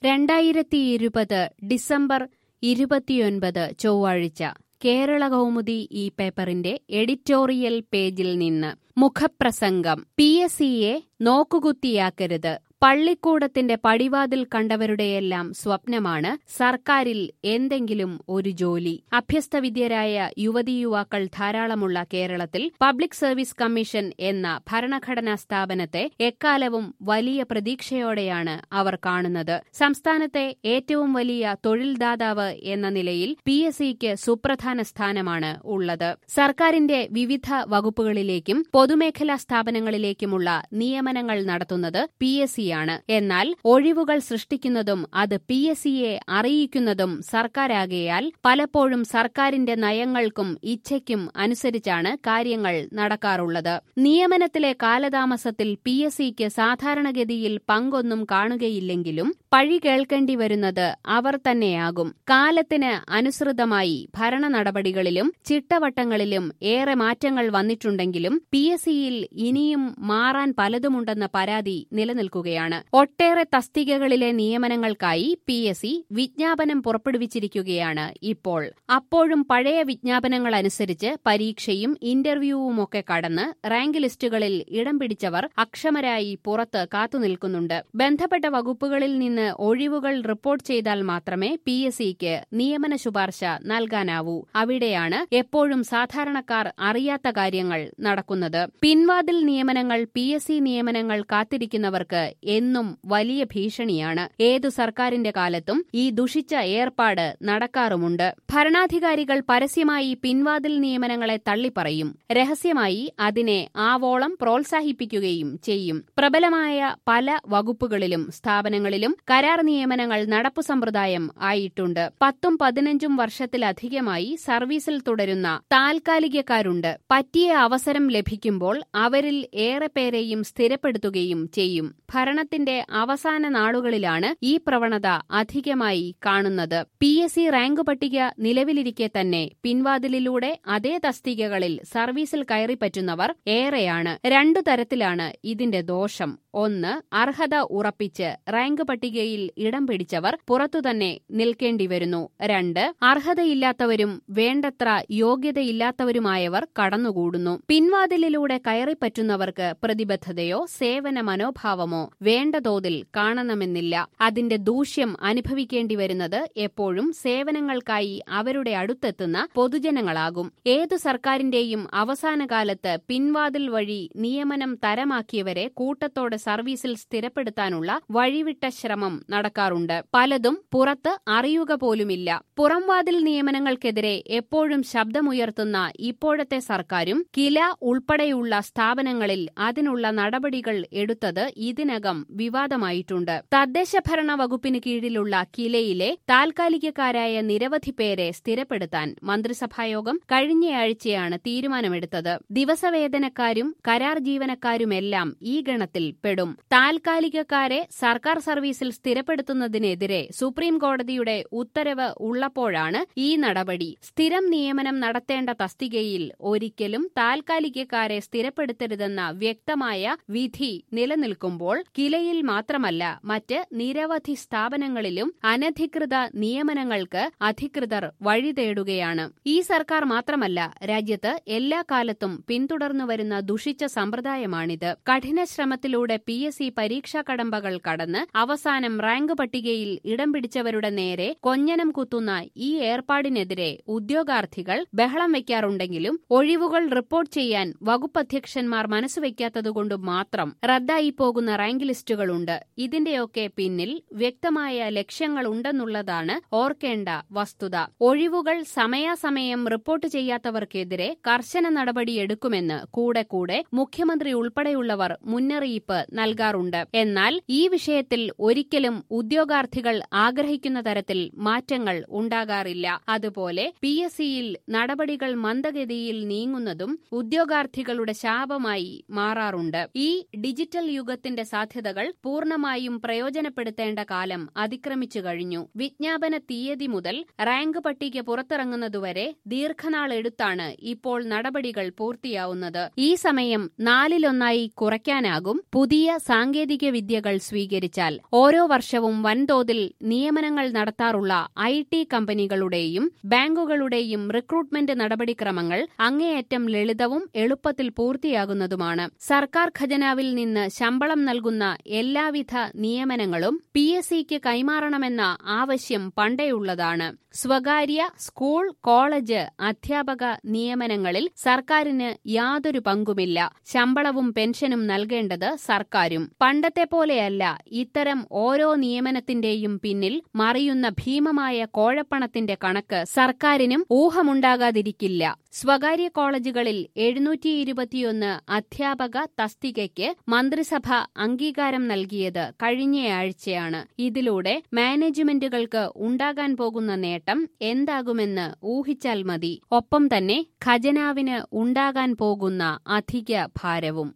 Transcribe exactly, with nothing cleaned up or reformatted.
രണ്ടായിരത്തി ഇരുപത് ഡിസംബർ ഇരുപത്തിയൊൻപത് ചൊവ്വാഴ്ച കേരള കൗമുദി ഈ പേപ്പറിന്റെ എഡിറ്റോറിയൽ പേജിൽ നിന്ന് മുഖപ്രസംഗം. പി എസ് സിയെ നോക്കുകുത്തിയാക്കരുത്. പള്ളിക്കൂടത്തിന്റെ പടിവാതിൽ കണ്ടവരുടെയെല്ലാം സ്വപ്നമാണ് സർക്കാരിൽ എന്തെങ്കിലും ഒരു ജോലി. അഭ്യസ്തവിദ്യരായ യുവതീയുവാക്കൾ ധാരാളമുള്ള കേരളത്തിൽ പബ്ലിക് സർവീസ് കമ്മീഷൻ എന്ന ഭരണഘടനാ സ്ഥാപനത്തെ എക്കാലവും വലിയ പ്രതീക്ഷയോടെയാണ് അവർ കാണുന്നത്. സംസ്ഥാനത്തെ ഏറ്റവും വലിയ തൊഴിൽദാതാവ് എന്ന നിലയിൽ പി എസ് സിക്ക് സുപ്രധാന സ്ഥാനമാണ് ഉള്ളത്. സർക്കാരിന്റെ വിവിധ വകുപ്പുകളിലേക്കും പൊതുമേഖലാ സ്ഥാപനങ്ങളിലേക്കുമുള്ള നിയമനങ്ങൾ നടത്തുന്നത് പി എസ് സി യാണ്. എന്നാൽ ഒഴിവുകൾ സൃഷ്ടിക്കുന്നതും അത് പി എസ് സിയെ അറിയിക്കുന്നതും സർക്കാരാകയാൽ പലപ്പോഴും സർക്കാരിന്റെ നയങ്ങൾക്കും ഇച്ഛയ്ക്കും അനുസരിച്ചാണ് കാര്യങ്ങൾ നടക്കാറുള്ളത്. നിയമനത്തിലെ കാലതാമസത്തിൽ പി എസ് സിക്ക് സാധാരണഗതിയിൽ പങ്കൊന്നും കാണുകയില്ലെങ്കിലും പഴി കേൾക്കേണ്ടി വരുന്നത് അവർ തന്നെയാകും. കാലത്തിന് അനുസൃതമായി ഭരണ നടപടികളിലും ചിട്ടവട്ടങ്ങളിലും ഏറെ മാറ്റങ്ങൾ വന്നിട്ടുണ്ടെങ്കിലും പി എസ് സിയിൽ ഇനിയും മാറാൻ പലതുമുണ്ടെന്ന പരാതി നിലനിൽക്കുകയാണ്. ഒട്ടേറെ തസ്തികകളിലെ നിയമനങ്ങൾക്കായി പി എസ് സി വിജ്ഞാപനം പുറപ്പെടുവിച്ചിരിക്കുകയാണ് ഇപ്പോൾ. അപ്പോഴും പഴയ വിജ്ഞാപനങ്ങൾ അനുസരിച്ച് പരീക്ഷയും ഇന്റർവ്യൂവുമൊക്കെ കടന്ന് റാങ്ക് ലിസ്റ്റുകളിൽ ഇടം പിടിച്ചവർ അക്ഷമരായി പുറത്ത് കാത്തുനിൽക്കുന്നുണ്ട്. ബന്ധപ്പെട്ട വകുപ്പുകളിൽ നിന്ന് ഒഴിവുകൾ റിപ്പോർട്ട് ചെയ്താൽ മാത്രമേ പി എസ് സിക്ക് നിയമന ശുപാർശ നൽകാനാവൂ. അവിടെയാണ് എപ്പോഴും സാധാരണക്കാർ അറിയാത്ത കാര്യങ്ങൾ നടക്കുന്നത്. പിൻവാതിൽ നിയമനങ്ങൾ പി എസ് സി നിയമനങ്ങൾ കാത്തിരിക്കുന്നവർക്ക് എന്നും വലിയ ഭീഷണിയാണ്. ഏതു സർക്കാരിന്റെ കാലത്തും ഈ ദുഷിച്ച ഏർപ്പാട് നടക്കാറുമുണ്ട്. ഭരണാധികാരികൾ പരസ്യമായി പിൻവാതിൽ നിയമനങ്ങളെ തള്ളിപ്പറയും. രഹസ്യമായി അതിനെ ആവോളം പ്രോത്സാഹിപ്പിക്കുകയും ചെയ്യും. പ്രബലമായ പല വകുപ്പുകളിലും സ്ഥാപനങ്ങളിലും കരാർ നിയമനങ്ങൾ നടപ്പു സമ്പ്രദായം ആയിട്ടുണ്ട്. പത്തും പതിനഞ്ചും വർഷത്തിലധികമായി സർവീസിൽ തുടരുന്ന താൽക്കാലികക്കാരുണ്ട്. പറ്റിയ അവസരം ലഭിക്കുമ്പോൾ അവരിൽ ഏറെ പേരെയും സ്ഥിരപ്പെടുത്തുകയും ചെയ്യും. ഭരണത്തിന്റെ അവസാന നാളുകളിലാണ് ഈ പ്രവണത അധികമായി കാണുന്നത്. പി എസ് സി റാങ്ക് പട്ടിക നിലവിലിരിക്കെ തന്നെ പിൻവാതിലിലൂടെ അതേ തസ്തികകളിൽ സർവീസിൽ കയറിപ്പറ്റുന്നവർ ഏറെയാണ്. രണ്ടു തരത്തിലാണ് ഇതിന്റെ ദോഷം. ഒന്ന്, അർഹത ഉറപ്പിച്ച് റാങ്ക് പട്ടികയിൽ ഇടം പിടിച്ചവർ പുറത്തുതന്നെ നിൽക്കേണ്ടി വരുന്നു. രണ്ട്, അർഹതയില്ലാത്തവരും വേണ്ടത്ര യോഗ്യതയില്ലാത്തവരുമായവർ കടന്നുകൂടുന്നു. പിൻവാതിലിലൂടെ കയറിപ്പറ്റുന്നവർക്ക് പ്രതിബദ്ധതയോ സേവന മനോഭാവമോ വേണ്ട തോതിൽ കാണണമെന്നില്ല. അതിന്റെ ദൂഷ്യം അനുഭവിക്കേണ്ടി വരുന്നത് എപ്പോഴും സേവനങ്ങൾക്കായി അവരുടെ അടുത്തെത്തുന്ന പൊതുജനങ്ങളാകും. ഏതു സർക്കാരിന്റെയും അവസാനകാലത്ത് പിൻവാതിൽ വഴി നിയമനം തരമാക്കിയവരെ കൂട്ടത്തോടെ സർവീസിൽ സ്ഥിരപ്പെടുത്താനുള്ള വഴിവിട്ട ശ്രമം നടക്കാറുണ്ട്. പലതും പുറത്ത് അറിയുക പോലുമില്ല. പുറംവാതിൽ നിയമനങ്ങൾക്കെതിരെ എപ്പോഴും ശബ്ദമുയർത്തുന്ന ഇപ്പോഴത്തെ സർക്കാരും കില ഉൾപ്പെടെയുള്ള സ്ഥാപനങ്ങളിൽ അതിനുള്ള നടപടികൾ എടുത്തത് ഇതിനകം വിവാദമായിട്ടുണ്ട്. തദ്ദേശഭരണ വകുപ്പിന് കീഴിലുള്ള കിലയിലെ താൽക്കാലികക്കാരായ നിരവധി പേരെ സ്ഥിരപ്പെടുത്താൻ മന്ത്രിസഭായോഗം കഴിഞ്ഞയാഴ്ചയാണ് തീരുമാനമെടുത്തത്. ദിവസവേതനക്കാരും കരാർ ജീവനക്കാരുമെല്ലാം ഈ ഗണത്തിൽ പെടും. താൽക്കാലികക്കാരെ സർക്കാർ സർവീസിൽ സ്ഥിരപ്പെടുത്തുന്നതിനെതിരെ സുപ്രീം കോടതിയുടെ ഉത്തരവ് ഉള്ളപ്പോഴാണ് ഈ നടപടി. സ്ഥിരം നിയമനം നടത്തേണ്ട തസ്തികയിൽ ഒരിക്കലും താൽക്കാലികക്കാരെ സ്ഥിരപ്പെടുത്തരുതെന്ന വ്യക്തമായ വിധി നിലനിൽക്കുമ്പോൾ കിലയിൽ മാത്രമല്ല മറ്റ് നിരവധി സ്ഥാപനങ്ങളിലും അനധികൃത നിയമനങ്ങൾക്ക് അധികൃതർ വഴി തേടുകയാണ്. ഈ സർക്കാർ മാത്രമല്ല, രാജ്യത്ത് എല്ലാ കാലത്തും പിന്തുടർന്നുവരുന്ന ദുഷിച്ച സമ്പ്രദായമാണിത്. കഠിന ശ്രമത്തിലൂടെ പി എസ് സി പരീക്ഷാ കടമ്പകൾ കടന്ന് അവസാനം റാങ്ക് പട്ടികയിൽ ഇടം പിടിച്ചവരുടെ നേരെ കൊഞ്ഞനം കുത്തുന്ന ഈ ഏർപ്പാടിനെതിരെ ഉദ്യോഗാർത്ഥികൾ ബഹളം വയ്ക്കാറുണ്ടെങ്കിലും ഒഴിവുകൾ റിപ്പോർട്ട് ചെയ്യാൻ വകുപ്പ് അധ്യക്ഷന്മാർ മനസ്സുവെക്കാത്തതുകൊണ്ട് മാത്രം റദ്ദായി പോകുന്ന റാങ്ക് ലിസ്റ്റുകളുണ്ട്. ഇതിന്റെയൊക്കെ പിന്നിൽ വ്യക്തമായ ലക്ഷ്യങ്ങളുണ്ടെന്നുള്ളതാണ് ഓർക്കേണ്ട വസ്തുത. ഒഴിവുകൾ സമയാസമയം റിപ്പോർട്ട് ചെയ്യാത്തവർക്കെതിരെ കർശന നടപടിയെടുക്കുമെന്ന് കൂടെ കൂടെ മുഖ്യമന്ത്രി ഉൾപ്പെടെയുള്ളവർ മുന്നറിയിപ്പ് നൽകാറുണ്ട്. എന്നാൽ ഈ വിഷയത്തിൽ ഒരിക്കലും ഉദ്യോഗാർത്ഥികൾ ആഗ്രഹിക്കുന്ന തരത്തിൽ മാറ്റങ്ങൾ ഉണ്ടാകാറില്ല. അതുപോലെ പി എസ് സിയിൽ നടപടികൾ മന്ദഗതിയിൽ നീങ്ങുന്നതും ഉദ്യോഗാർത്ഥികളുടെ ശാപമായി മാറാറുണ്ട്. ഈ ഡിജിറ്റൽ യുഗത്തിന്റെ സാധ്യത സാധ്യതകൾ പൂർണ്ണമായും പ്രയോജനപ്പെടുത്തേണ്ട കാലം അതിക്രമിച്ചു കഴിഞ്ഞു. വിജ്ഞാപന തീയതി മുതൽ റാങ്ക് പട്ടിക പുറത്തിറങ്ങുന്നതുവരെ ദീർഘനാൾ എടുത്താണ് ഇപ്പോൾ നടപടികൾ പൂർത്തിയാവുന്നത്. ഈ സമയം നാലിലൊന്നായി കുറയ്ക്കാനാകും പുതിയ സാങ്കേതിക വിദ്യകൾ സ്വീകരിച്ചാൽ. ഓരോ വർഷവും വൻതോതിൽ നിയമനങ്ങൾ നടത്താറുള്ള ഐ ടി കമ്പനികളുടെയും ബാങ്കുകളുടെയും റിക്രൂട്ട്മെന്റ് നടപടിക്രമങ്ങൾ അങ്ങേയറ്റം ലളിതവും എളുപ്പത്തിൽ പൂർത്തിയാകുന്നതുമാണ്. സർക്കാർ ഖജനാവിൽ നിന്ന് ശമ്പളം നൽകുന്ന എല്ലാവിധ നിയമനങ്ങളും പി എസ് സിക്ക് കൈമാറണമെന്ന ആവശ്യം പണ്ടേയുള്ളതാണ്. സ്വകാര്യ സ്കൂൾ, കോളേജ് അധ്യാപക നിയമനങ്ങളിൽ സർക്കാരിന് യാതൊരു പങ്കുമില്ല. ശമ്പളവും പെൻഷനും നൽകേണ്ടത് സർക്കാരും. പണ്ടത്തെ പോലെയല്ല. ഇത്തരം ഓരോ നിയമനത്തിന്റെയും പിന്നിൽ മറിയുന്ന ഭീമമായ കോഴപ്പണത്തിന്റെ കണക്ക് സർക്കാരിനും ഊഹമുണ്ടാകാതിരിക്കില്ല. സ്വകാര്യ കോളേജുകളിൽ എഴുന്നൂറ്റി ഇരുപത്തിയൊന്ന് അധ്യാപക തസ്തികയ്ക്ക് മന്ത്രിസഭ അംഗീകാരം നൽകിയത് കഴിഞ്ഞയാഴ്ചയാണ്. ഇതിലൂടെ മാനേജ്മെന്റുകൾക്ക് ഉണ്ടാകാൻ പോകുന്ന നേട്ടം എന്താകുമെന്ന് ഊഹിച്ചാൽ മതി. ഒപ്പം തന്നെ ഖജനാവിന് ഉണ്ടാകാൻ പോകുന്ന അധിക ഭാരവും.